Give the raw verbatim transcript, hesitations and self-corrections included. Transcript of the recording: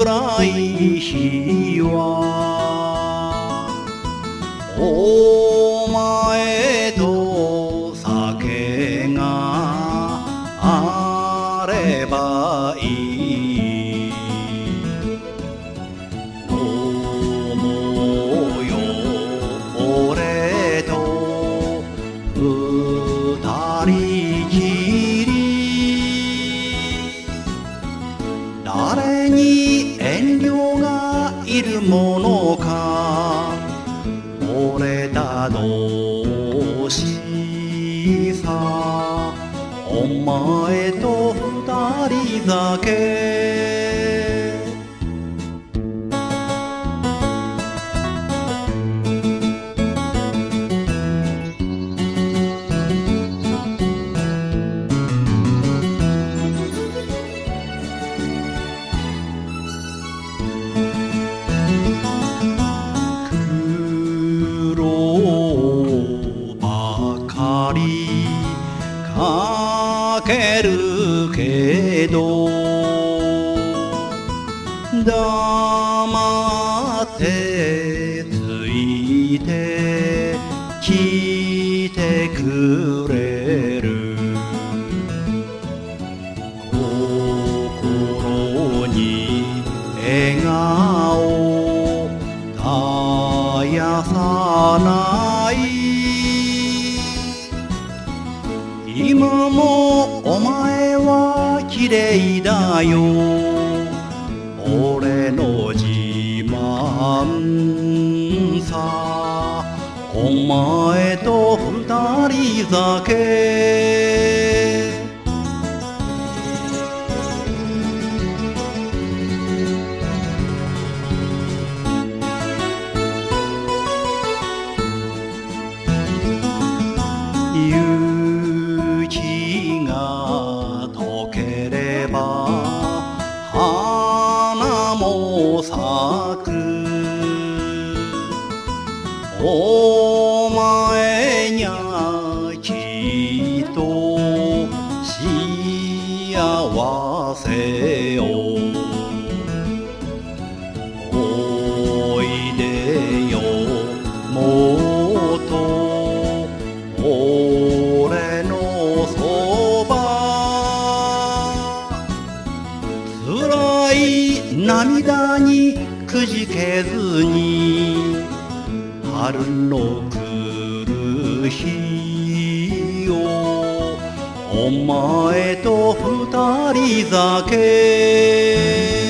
辛い日はお前と酒があればいい。飲もうよ俺と二人きり。誰に遠慮がいるものか、俺た同士さ。お前と二人だけ。苦労ばかりかけるけど黙ってついてきてくれる。心に笑顔絶やさない。今もお前は綺麗だよ。俺の自慢さ。お前と二人酒。雪が溶ければ花も咲く。お前にゃきっと幸せよ。おいでよもっと俺のそば。辛い涙にくじけずに春の来る日よ。お前と二人酒。